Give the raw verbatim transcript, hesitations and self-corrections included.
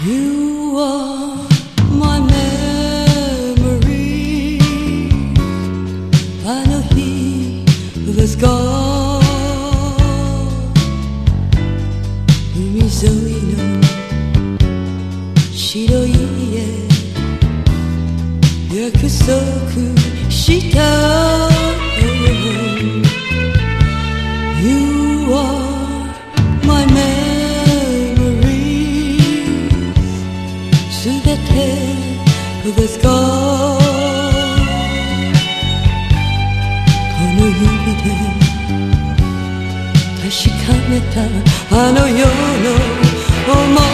You are my memory. I know he was gone. 海沿いの白い家約束した。 You are my memory. すべて was gone. この指で確かめたあの世の想い